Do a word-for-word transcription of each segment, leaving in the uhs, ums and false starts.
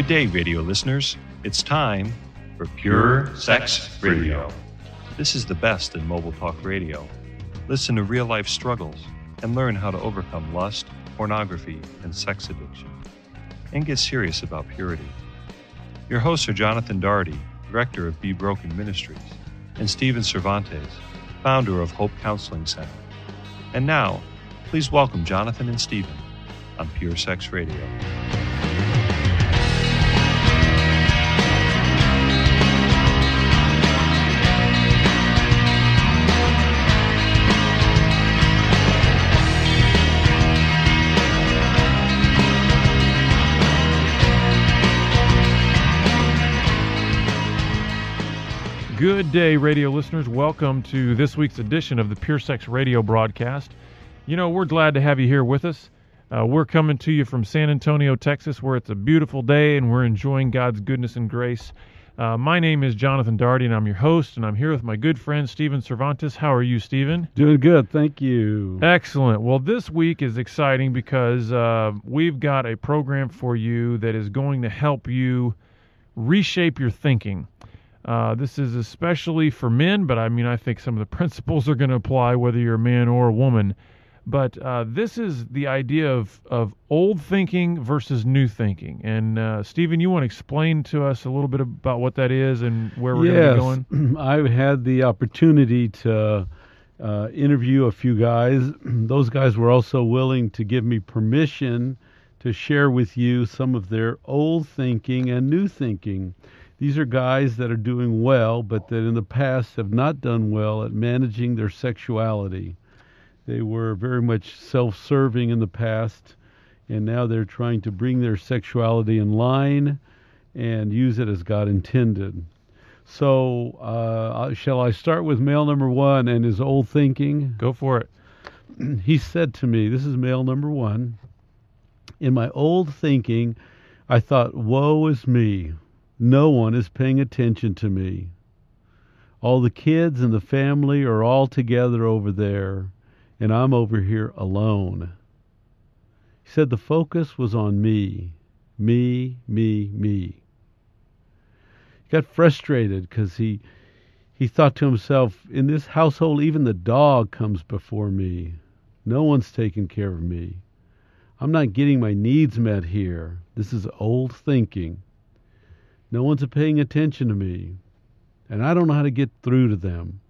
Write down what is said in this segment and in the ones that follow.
day, radio listeners. It's time for Pure Sex Radio. This is the best in mobile talk radio. Listen to real-life struggles and learn how to overcome lust, pornography, and sex addiction. And get serious about purity. Your hosts are Jonathan Daugherty, director of Be Broken Ministries, and Stephen Cervantes, founder of Hope Counseling Center. And now, please welcome Jonathan and Stephen on Pure Sex Radio. Good day, radio listeners. Welcome to this week's edition of the Pure Sex Radio broadcast. You know, we're glad to have you here with us. Uh, we're coming to you from San Antonio, Texas, where it's a beautiful day and we're enjoying God's goodness and grace. Uh, my name is Jonathan Daugherty, and I'm your host, and I'm here with my good friend, Stephen Cervantes. How are you, Stephen? Doing good, thank you. Excellent. Well, this week is exciting because uh, we've got a program for you that is going to help you reshape your thinking. Uh, this is especially for men, but I mean, I think some of the principles are going to apply whether you're a man or a woman. But uh, this is the idea of, of old thinking versus new thinking. And uh, Stephen, you want to explain to us a little bit about what that is and where we're yes, going to be going? I've had the opportunity to uh, interview a few guys. Those guys were also willing to give me permission to share with you some of their old thinking and new thinking. These are guys that are doing well, but that in the past have not done well at managing their sexuality. They were very much self-serving in the past, and now they're trying to bring their sexuality in line and use it as God intended. So, uh, shall I start with male number one and his old thinking? Go for it. He said to me, this is male number one, in my old thinking, I thought, woe is me. No one is paying attention to me. All the kids and the family are all together over there, and I'm over here alone. He said the focus was on me, me, me, me. He got frustrated because he, he thought to himself, in this household, even the dog comes before me. No one's taking care of me. I'm not getting my needs met here. This is old thinking. No one's paying attention to me, and I don't know how to get through to them.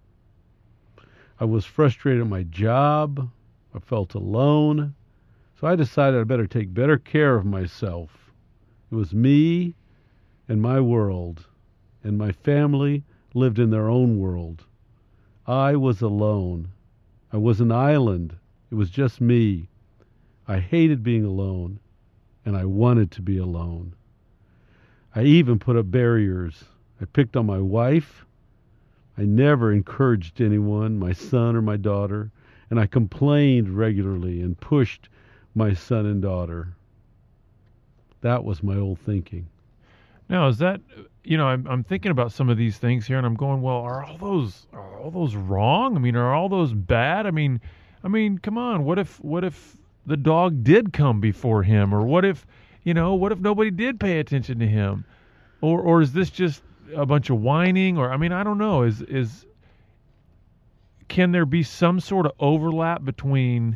I was frustrated at my job. I felt alone. So I decided I better take better care of myself. It was me and my world, and my family lived in their own world. I was alone. I was an island. It was just me. I hated being alone, and I wanted to be alone. I even put up barriers. I picked on my wife. I never encouraged anyone, my son or my daughter, and I complained regularly and pushed my son and daughter. That was my old thinking. Now, is that, you know, I'm, I'm thinking about some of these things here, and I'm going, well, are all those are all those wrong? I mean, are all those bad? I mean, I mean, come on. What if what if the dog did come before him, or what if You know, what if nobody did pay attention to him? Or or is this just a bunch of whining? Or, I mean, I don't know. Is is can there be some sort of overlap between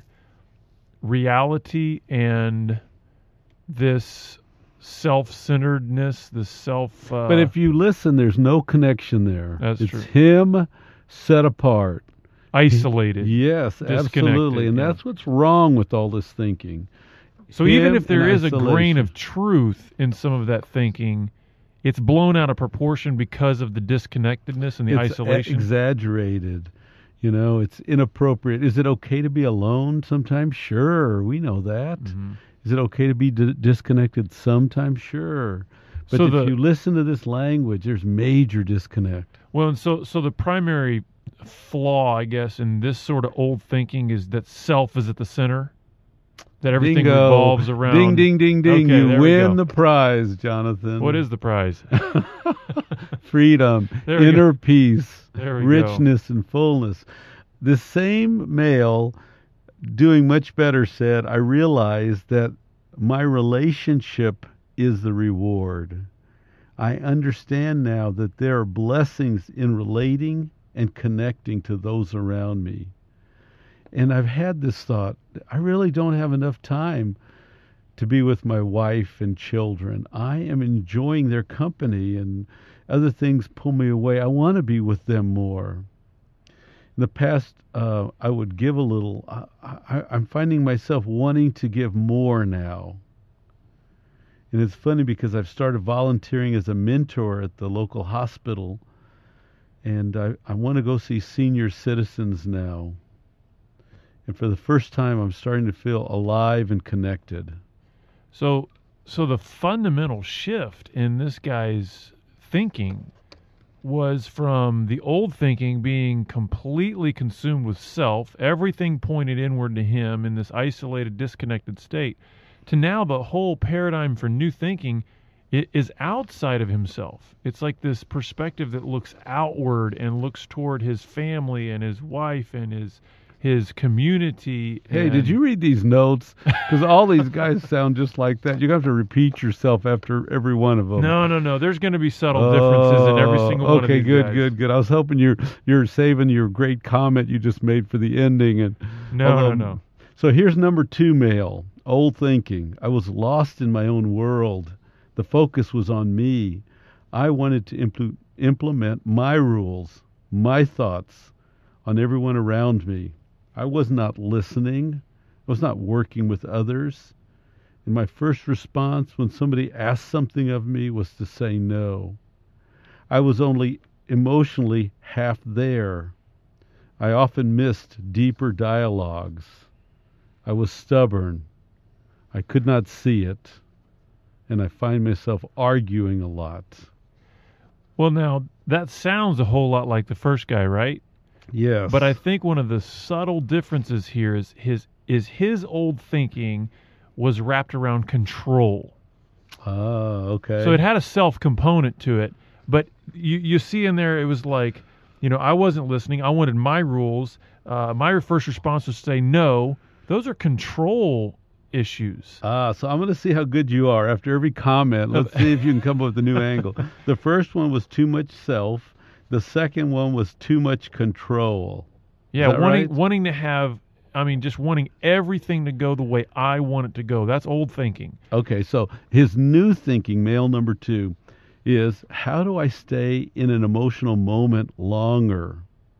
reality and this self-centeredness, this self... Uh, but if you listen, there's no connection there. That's it's true. It's him set apart. Isolated. Yes, absolutely. And yeah. that's what's wrong with all this thinking. So Him even if there is isolation. a grain of truth in some of that thinking, it's blown out of proportion because of the disconnectedness and the it's isolation. Exaggerated. You know, it's inappropriate. Is it okay to be alone sometimes? Sure, we know that. Mm-hmm. Is it okay to be d- disconnected sometimes? Sure. But so if the, you listen to this language, there's major disconnect. Well, and so so the primary flaw, I guess, in this sort of old thinking is that self is at the center. That everything Bingo. revolves around... Ding, ding, ding, ding. Okay, you win the prize, Jonathan. What is the prize? Freedom, inner go. peace, richness, go. and fullness. The same male, doing much better, said, I realized that my relationship is the reward. I understand now that there are blessings in relating and connecting to those around me. And I've had this thought, I really don't have enough time to be with my wife and children. I am enjoying their company, and other things pull me away. I want to be with them more. In the past, uh, I would give a little. I, I, I'm finding myself wanting to give more now. And it's funny because I've started volunteering as a mentor at the local hospital, and I, I want to go see senior citizens now. And for the first time, I'm starting to feel alive and connected. So, so the fundamental shift in this guy's thinking was from the old thinking being completely consumed with self, everything pointed inward to him in this isolated, disconnected state, to now the whole paradigm for new thinking is outside of himself. It's like this perspective that looks outward and looks toward his family and his wife and his his community. Hey, and did you read these notes? Because all these guys sound just like that. You have to repeat yourself after every one of them. No, no, no. There's going to be subtle differences in every single oh, one of these Okay, good, guys. good, good. I was hoping you're you're saving your great comment you just made for the ending. And No, although, no, no. So here's number two, Mail. Old thinking. I was lost in my own world. The focus was on me. I wanted to impl- implement my rules, my thoughts on everyone around me. I was not listening. I was not working with others. And my first response when somebody asked something of me was to say no. I was only emotionally half there. I often missed deeper dialogues. I was stubborn. I could not see it. And I find myself arguing a lot. Well, now, that sounds a whole lot like the first guy, right? Yes. But I think one of the subtle differences here is his is his old thinking was wrapped around control. Oh, okay. So it had a self component to it, but you you see in there it was like, you know, I wasn't listening. I wanted my rules. Uh, my first response was to say no. Those are control issues. Ah, so I'm going to see how good you are after every comment. Let's see if you can come up with a new angle. The first one was too much self. The second one was too much control. Yeah, Is that wanting right? wanting to have, I mean, just wanting everything to go the way I want it to go. That's old thinking. Okay, so his new thinking, male number two, is how do I stay in an emotional moment longer?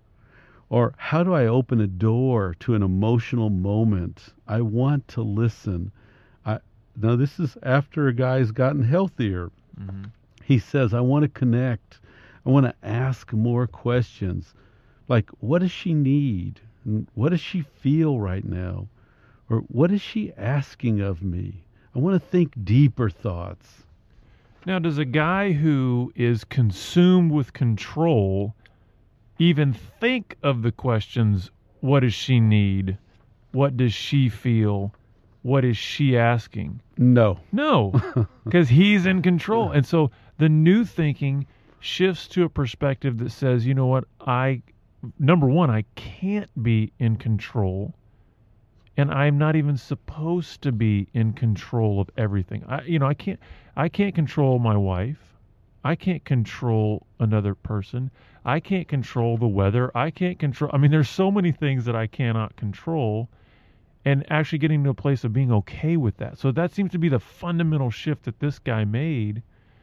Or how do I open a door to an emotional moment? I want to listen. I, now, this is after a guy's gotten healthier. Mm-hmm. He says, I want to connect. I want to ask more questions. Like, what does she need? And what does she feel right now? Or what is she asking of me? I want to think deeper thoughts. Now, does a guy who is consumed with control even think of the questions, what does she need? What does she feel? What is she asking? No. No, because he's in control. And so the new thinking shifts to a perspective that says, you know what, I, number one, I can't be in control, and I'm not even supposed to be in control of everything. I, you know, I can't, I can't control my wife. I can't control another person. I can't control the weather. I can't control, I mean, there's so many things that I cannot control, and actually getting to a place of being okay with that. So that seems to be the fundamental shift that this guy made,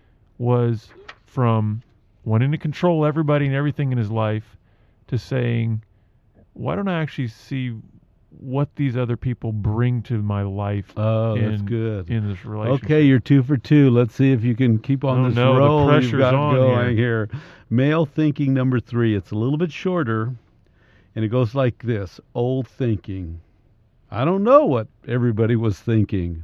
was from wanting to control everybody and everything in his life to saying, why don't I actually see what these other people bring to my life? Oh, in, that's good. in this relationship. Okay, you're two for two. Let's see if you can keep on Oh, this no, the roll pressure's you've got on going here. Male thinking number three. It's a little bit shorter, and it goes like this. Old thinking. I don't know what everybody was thinking.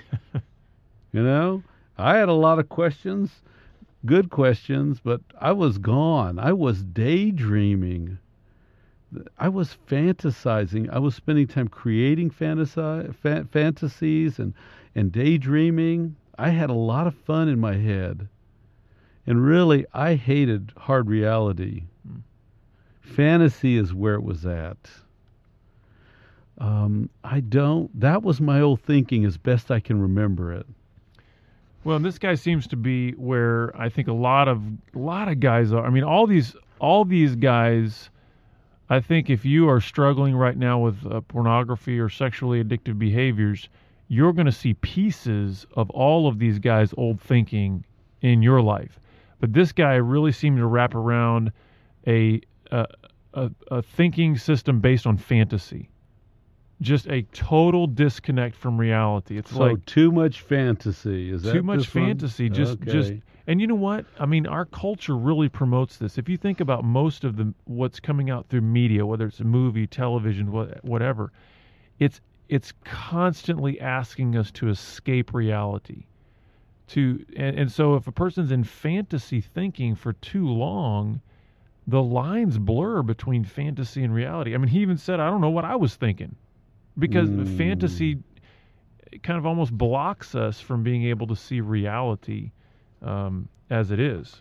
You know, I had a lot of questions, good questions, but I was gone. I was daydreaming. I was fantasizing. I was spending time creating fantasi- fa- fantasies and, and daydreaming. I had a lot of fun in my head. And really, I hated hard reality. Hmm. Fantasy is where it was at. Um, I don't, that was my old thinking as best I can remember it. Well, this guy seems to be where I think a lot of a lot of guys are. I mean, all these all these guys. I think if you are struggling right now with uh, pornography or sexually addictive behaviors, you're going to see pieces of all of these guys' old thinking in your life. But this guy really seemed to wrap around a a, a, a thinking system based on fantasy. Just a total disconnect from reality. It's so like too much fantasy. Is that too much this one? fantasy. Just, Okay. just, and you know what? I mean, our culture really promotes this. If you think about most of the what's coming out through media, whether it's a movie, television, what, whatever, it's it's constantly asking us to escape reality. To and, and so if a person's in fantasy thinking for too long, the lines blur between fantasy and reality. I mean, he even said, "I don't know what I was thinking." Because Mm. fantasy kind of almost blocks us from being able to see reality um, as it is.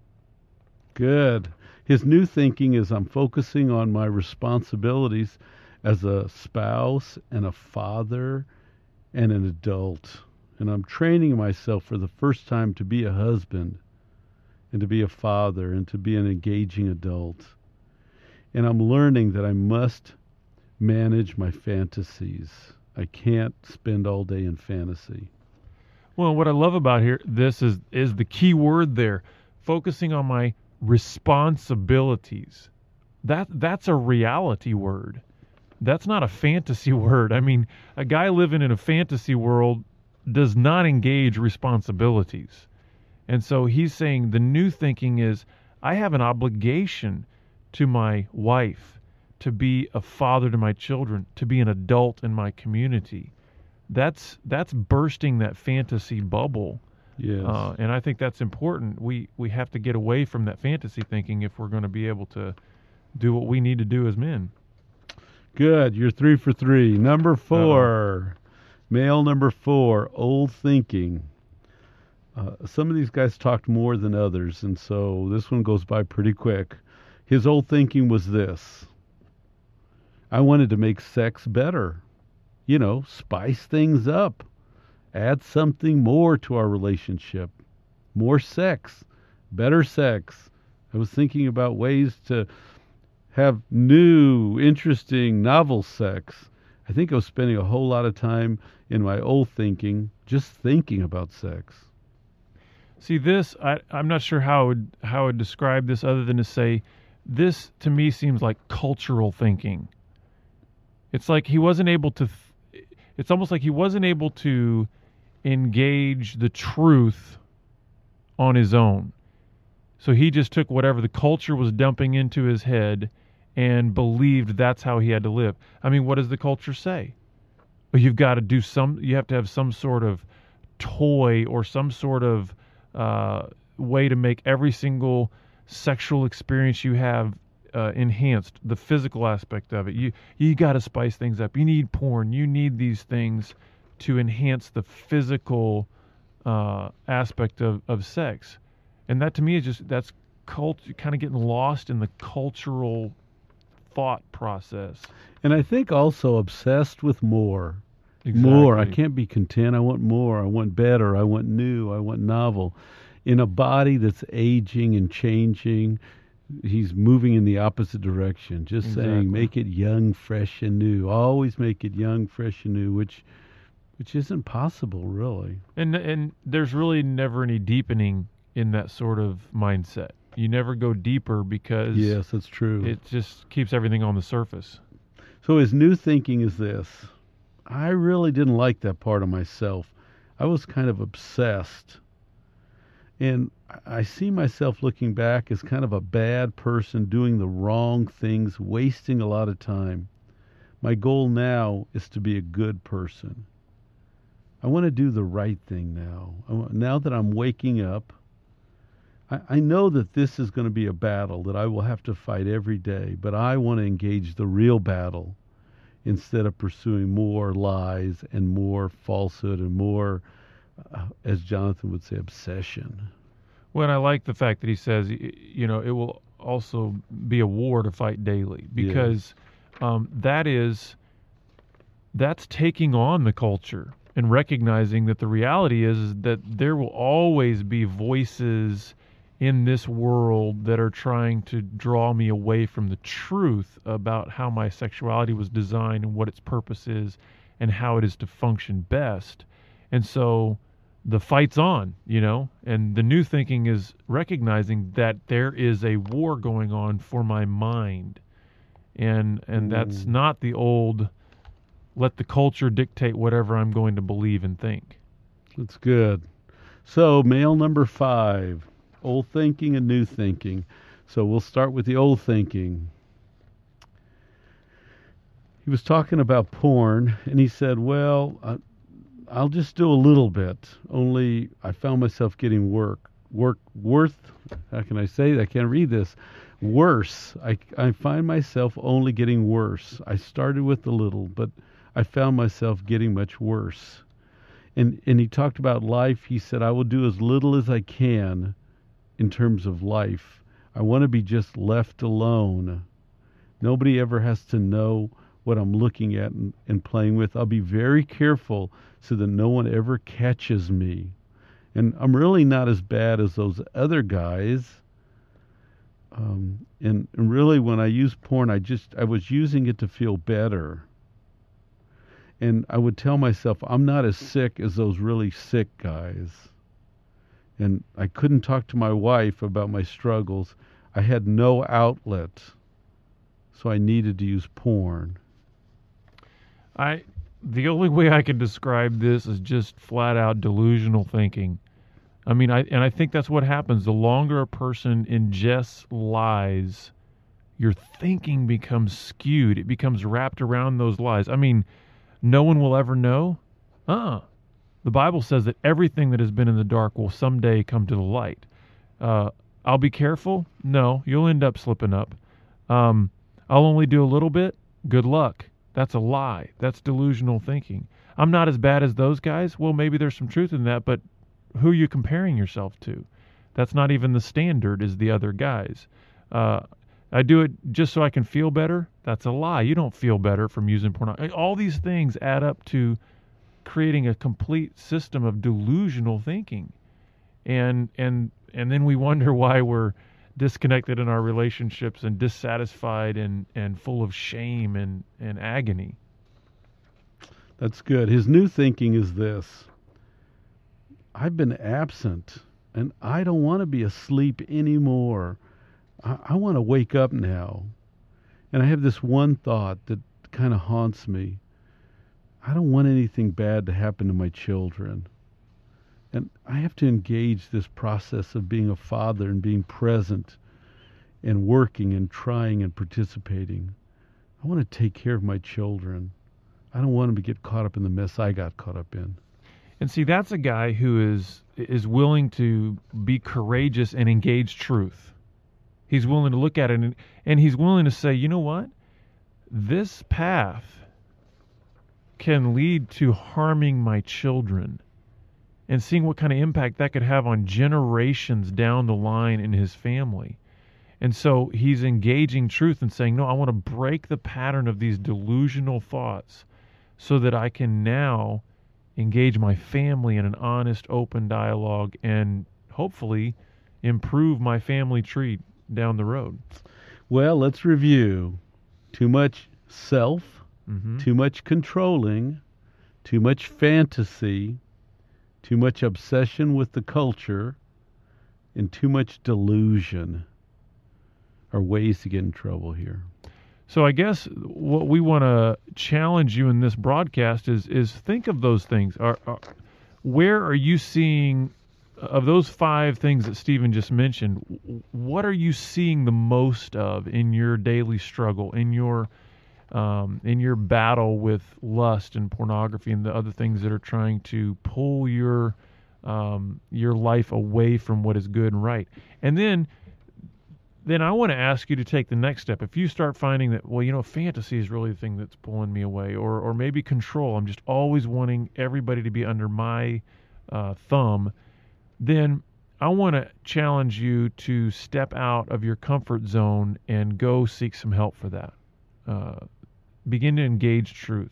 Good. His new thinking is I'm focusing on my responsibilities as a spouse and a father and an adult. And I'm training myself for the first time to be a husband and to be a father and to be an engaging adult. And I'm learning that I must manage my fantasies. I can't spend all day in fantasy. Well, what I love about here, this is is the key word there, focusing on my responsibilities. That that's a reality word. That's not a fantasy word. I mean, a guy living in a fantasy world does not engage responsibilities. And so he's saying the new thinking is I have an obligation to my wife, to be a father to my children, to be an adult in my community. That's that's bursting that fantasy bubble. Yes. Uh, and I think that's important. We we have to get away from that fantasy thinking if we're going to be able to do what we need to do as men. Good. You're three for three. Number four. Uh-oh. Male number four, old thinking. Uh, some of these guys talked more than others, and so this one goes by pretty quick. His old thinking was this. I wanted to make sex better. You know, spice things up. Add something more to our relationship. More sex. Better sex. I was thinking about ways to have new, interesting, novel sex. I think I was spending a whole lot of time in my old thinking just thinking about sex. See, this, I, I'm not sure how I would, how I would describe this other than to say, this to me seems like cultural thinking. It's like he wasn't able to, th- it's almost like he wasn't able to engage the truth on his own. So he just took whatever the culture was dumping into his head and believed that's how he had to live. I mean, what does the culture say? Well, you've got to do some, you have to have some sort of toy or some sort of uh, way to make every single sexual experience you have Uh, enhanced, the physical aspect of it. You you got to spice things up. You need porn. You need these things to enhance the physical uh, aspect of, of sex. And that to me is just, that's cult, kind of getting lost in the cultural thought process. And I think also obsessed with more. Exactly. More. I can't be content. I want more. I want better. I want new. I want novel. In a body that's aging and changing, he's moving in the opposite direction. Just Exactly. saying, make it young, fresh, and new. Always make it young, fresh, and new, which which isn't possible, really. And and there's really never any deepening in that sort of mindset. You never go deeper because Yes, that's true. it just keeps everything on the surface. So his new thinking is this. I really didn't like that part of myself. I was kind of obsessed. And I see myself looking back as kind of a bad person doing the wrong things, wasting a lot of time. My goal now is to be a good person. I want to do the right thing now. I want, now that I'm waking up, I, I know that this is going to be a battle that I will have to fight every day, but I want to engage the real battle instead of pursuing more lies and more falsehood and more, uh, as Jonathan would say, obsession. Well, and I like the fact that he says, y- you know, it will also be a war to fight daily, because um, that is, that's taking on the culture. and recognizing that the reality is, is that there will always be voices in this world that are trying to draw me away from the truth about how my sexuality was designed and what its purpose is and how it is to function best. And so the fight's on, you know, and the new thinking is recognizing that there is a war going on for my mind. And and that's Mm. not the old, let the culture dictate whatever I'm going to believe and think. That's good. So, male number five, old thinking and new thinking. So we'll start with the old thinking. He was talking about porn, and he said, well, I, I'll just do a little bit, only I found myself getting work, work, worth, how can I say that? I can't read this. Worse. I, I find myself only getting worse. I started with a little, but I found myself getting much worse. And and he talked about life. He said, I will do as little as I can in terms of life. I want to be just left alone. Nobody ever has to know what I'm looking at and, and playing with. I'll be very careful so that no one ever catches me. And I'm really not as bad as those other guys. Um, and, and really, when I use porn, I just I was using it to feel better. And I would tell myself, I'm not as sick as those really sick guys. And I couldn't talk to my wife about my struggles. I had no outlet, so I needed to use porn. I the only way I can describe this is just flat out delusional thinking. I mean, I and I think that's what happens. The longer a person ingests lies, your thinking becomes skewed. It becomes wrapped around those lies. I mean, no one will ever know. Uh-uh. The Bible says that everything that has been in the dark will someday come to the light. Uh, I'll be careful? No, you'll end up slipping up. Um, I'll only do a little bit? Good luck. That's a lie. That's delusional thinking. I'm not as bad as those guys? Well, maybe there's some truth in that, but who are you comparing yourself to? That's not even the standard as the other guys. Uh, I do it just so I can feel better? That's a lie. You don't feel better from using pornography. All these things add up to creating a complete system of delusional thinking. And and and then we wonder why we're disconnected in our relationships and dissatisfied and, and full of shame and, and agony. That's good. His new thinking is this. I've been absent, and I don't want to be asleep anymore. I, I want to wake up now. And I have this one thought that kind of haunts me. I don't want anything bad to happen to my children. And I have to engage this process of being a father and being present and working and trying and participating. I want to take care of my children. I don't want them to get caught up in the mess I got caught up in. And see, that's a guy who is is willing to be courageous and engage truth. He's willing to look at it and, and he's willing to say, you know what? This path can lead to harming my children, and seeing what kind of impact that could have on generations down the line in his family. And so he's engaging truth and saying, no, I want to break the pattern of these delusional thoughts so that I can now engage my family in an honest, open dialogue and hopefully improve my family tree down the road. Well, let's review. Too much self, Mm-hmm. too much controlling, too much fantasy, too much obsession with the culture, and too much delusion are ways to get in trouble here. So I guess what we want to challenge you in this broadcast is is think of those things. Are, are, where are you seeing, of those five things that Stephen just mentioned, what are you seeing the most of in your daily struggle, in your um, in your battle with lust and pornography and the other things that are trying to pull your um, your life away from what is good and right? And then then I want to ask you to take the next step. If you start finding that, well, you know, fantasy is really the thing that's pulling me away, or or maybe control, I'm just always wanting everybody to be under my uh, thumb, then I want to challenge you to step out of your comfort zone and go seek some help for that. Uh, begin to engage truth.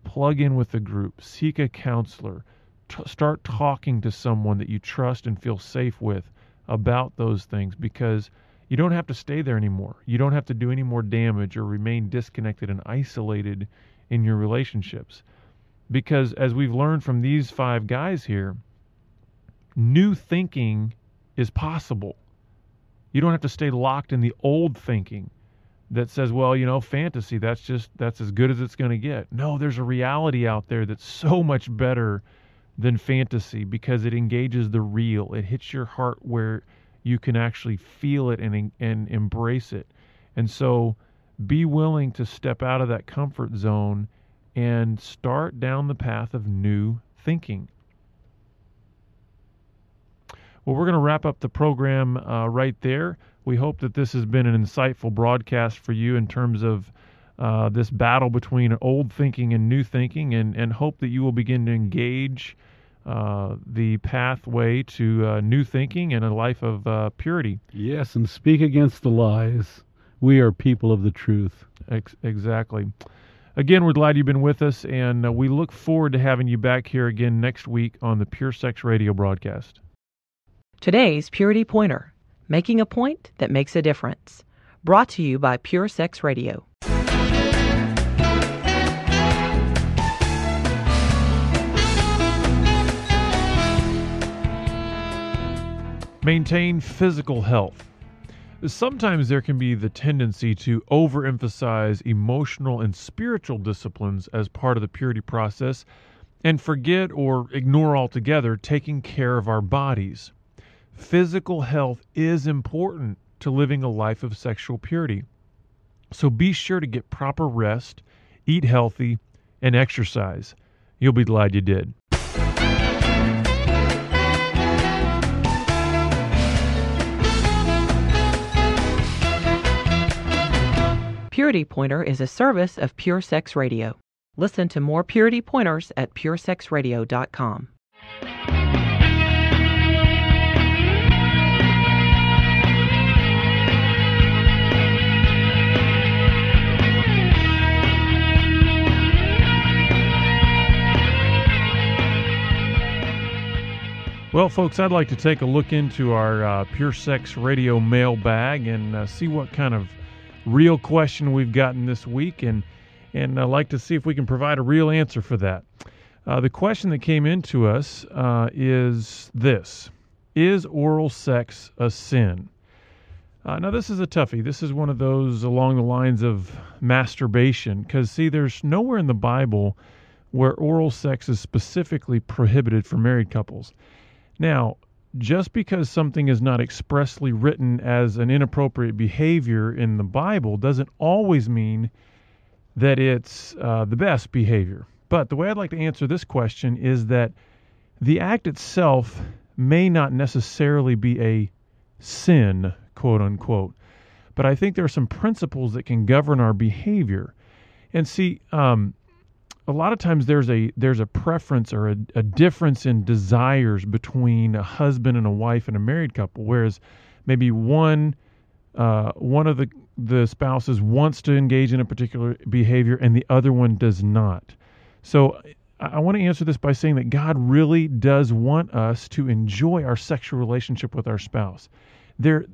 plug in with a group, seek a counselor, t- start talking to someone that you trust and feel safe with about those things, because you don't have to stay there anymore. You don't have to do any more damage or remain disconnected and isolated in your relationships. Because as we've learned from these five guys here, new thinking is possible. You don't have to stay locked in the old thinking that says, well, you know, fantasy, that's just, that's as good as it's going to get. No, there's a reality out there that's so much better than fantasy, because it engages the real. It hits your heart where you can actually feel it and and embrace it. And so be willing to step out of that comfort zone and start down the path of new thinking. Well, we're going to wrap up the program uh, right there. We hope that this has been an insightful broadcast for you in terms of uh, this battle between old thinking and new thinking, and, and hope that you will begin to engage uh, the pathway to uh, new thinking and a life of uh, purity. Yes, and speak against the lies. We are people of the truth. Ex- exactly. Again, we're glad you've been with us, and uh, we look forward to having you back here again next week on the Pure Sex Radio broadcast. Today's Purity Pointer, making a point that makes a difference. Brought to you by Pure Sex Radio. Maintain physical health. Sometimes there can be the tendency to overemphasize emotional and spiritual disciplines as part of the purity process and forget or ignore altogether taking care of our bodies. Physical health is important to living a life of sexual purity. So be sure to get proper rest, eat healthy, and exercise. You'll be glad you did. Purity Pointer is a service of Pure Sex Radio. Listen to more Purity Pointers at pure sex radio dot com. Well, folks, I'd like to take a look into our uh, Pure Sex Radio mailbag and uh, see what kind of real question we've gotten this week, and and I'd like to see if we can provide a real answer for that. Uh, the question that came into us uh, is this: is oral sex a sin? Uh, now, this is a toughie. This is one of those along the lines of masturbation, because, see, there's nowhere in the Bible where oral sex is specifically prohibited for married couples. Now, just because something is not expressly written as an inappropriate behavior in the Bible doesn't always mean that it's uh, the best behavior. But the way I'd like to answer this question is that the act itself may not necessarily be a sin, quote unquote, but I think there are some principles that can govern our behavior. And see, um, a lot of times there's a there's a preference or a, a difference in desires between a husband and a wife and a married couple, whereas maybe one uh, one of the the spouses wants to engage in a particular behavior and the other one does not. So I, I want to answer this by saying that God really does want us to enjoy our sexual relationship with our spouse. There,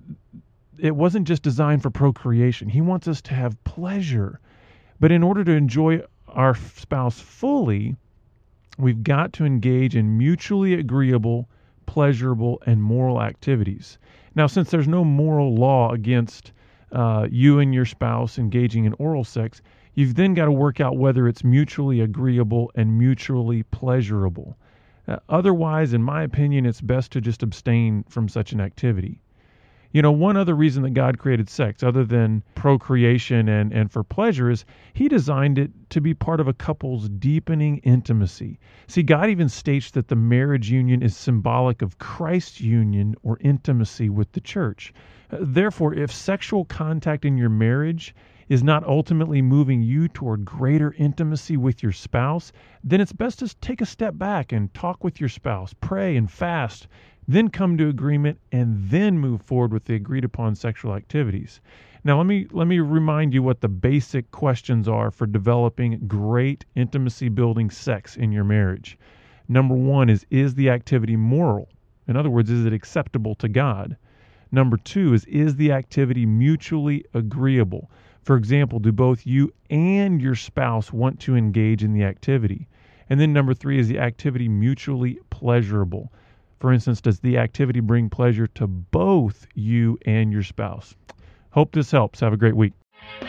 it wasn't just designed for procreation. He wants us to have pleasure, but in order to enjoy our spouse fully, we've got to engage in mutually agreeable, pleasurable, and moral activities. Now, since there's no moral law against uh, you and your spouse engaging in oral sex, you've then got to work out whether it's mutually agreeable and mutually pleasurable. Uh, otherwise, in my opinion, it's best to just abstain from such an activity. You know, one other reason that God created sex, other than procreation and, and for pleasure, is He designed it to be part of a couple's deepening intimacy. See, God even states that the marriage union is symbolic of Christ's union or intimacy with the church. Uh, therefore, if sexual contact in your marriage is not ultimately moving you toward greater intimacy with your spouse, then it's best to take a step back and talk with your spouse, pray and fast, then come to agreement, and then move forward with the agreed upon sexual activities. Now, let me let me remind you what the basic questions are for developing great intimacy building sex in your marriage. Number one is, is the activity moral? In other words, is it acceptable to God? Number two is, is the activity mutually agreeable? For example, do both you and your spouse want to engage in the activity? And then number three, is the activity mutually pleasurable? For instance, does the activity bring pleasure to both you and your spouse? Hope this helps. Have a great week.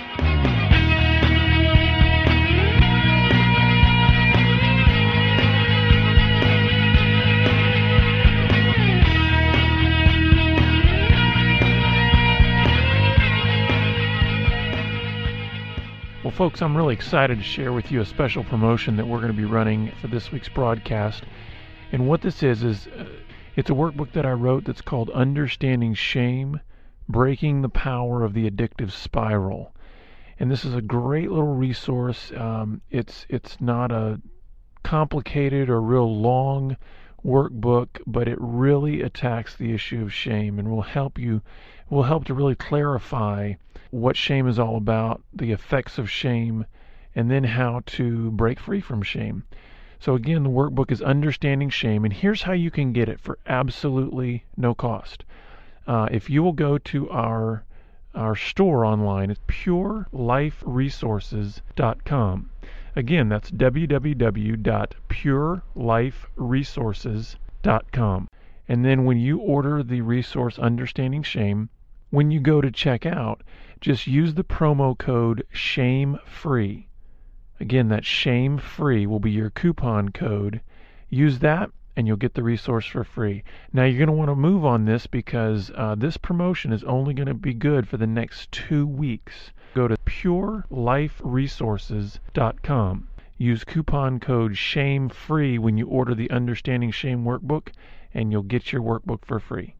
Well, folks, I'm really excited to share with you a special promotion that we're going to be running for this week's broadcast. And what this is, is uh, it's a workbook that I wrote that's called Understanding Shame, Breaking the Power of the Addictive Spiral. And this is a great little resource. Um, it's it's not a complicated or real long workbook, but it really attacks the issue of shame and will help you, will help to really clarify what shame is all about, the effects of shame, and then how to break free from shame. So again, the workbook is Understanding Shame, and here's how you can get it for absolutely no cost. Uh, if you will go to our our store online, it's pure life resources dot com. Again, that's w w w dot pure life resources dot com. And then when you order the resource Understanding Shame, when you go to check out, just use the promo code SHAMEFREE. Again, that SHAMEFREE will be your coupon code. Use that and you'll get the resource for free. Now, you're going to want to move on this because uh, this promotion is only going to be good for the next two weeks. Go to pure life resources dot com. Use coupon code SHAMEFREE when you order the Understanding Shame workbook, and you'll get your workbook for free.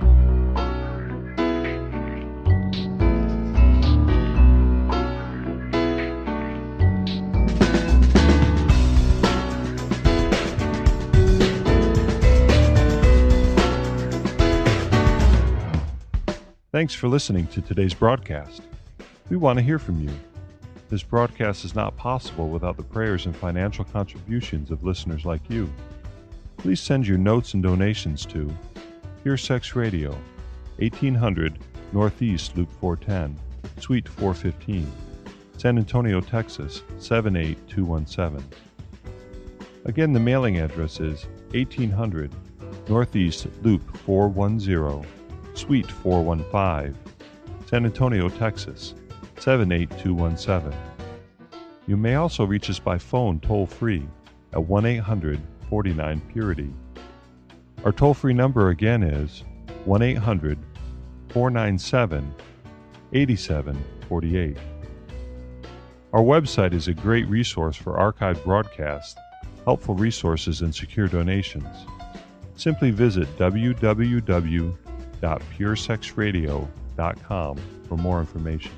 Thanks for listening to today's broadcast. We want to hear from you. This broadcast is not possible without the prayers and financial contributions of listeners like you. Please send your notes and donations to Pure Sex Radio, eighteen hundred Northeast Loop four ten, Suite four fifteen, San Antonio, Texas seven eight two one seven. Again, the mailing address is eighteen hundred Northeast Loop four ten, Suite four fifteen, San Antonio, Texas seven eight two one seven. You may also reach us by phone toll-free at one eight hundred forty-nine Purity. Our toll-free number again is one eight hundred four nine seven eight seven four eight. Our website is a great resource for archived broadcasts, helpful resources, and secure donations. Simply visit w w w dot pure sex radio dot com for more information.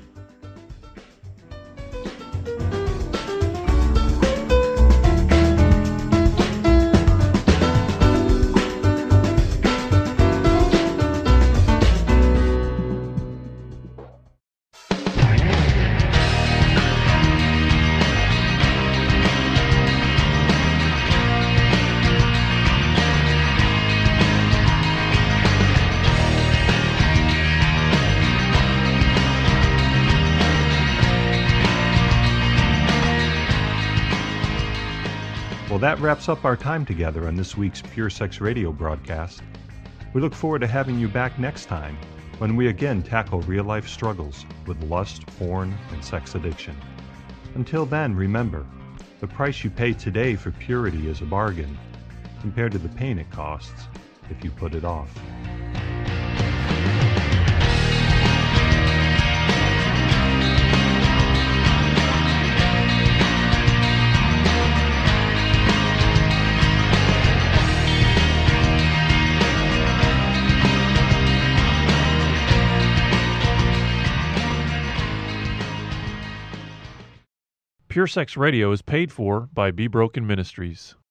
Well, that wraps up our time together on this week's Pure Sex Radio broadcast. We look forward to having you back next time when we again tackle real-life struggles with lust, porn, and sex addiction. Until then, remember, the price you pay today for purity is a bargain compared to the pain it costs if you put it off. Pure Sex Radio is paid for by Be Broken Ministries.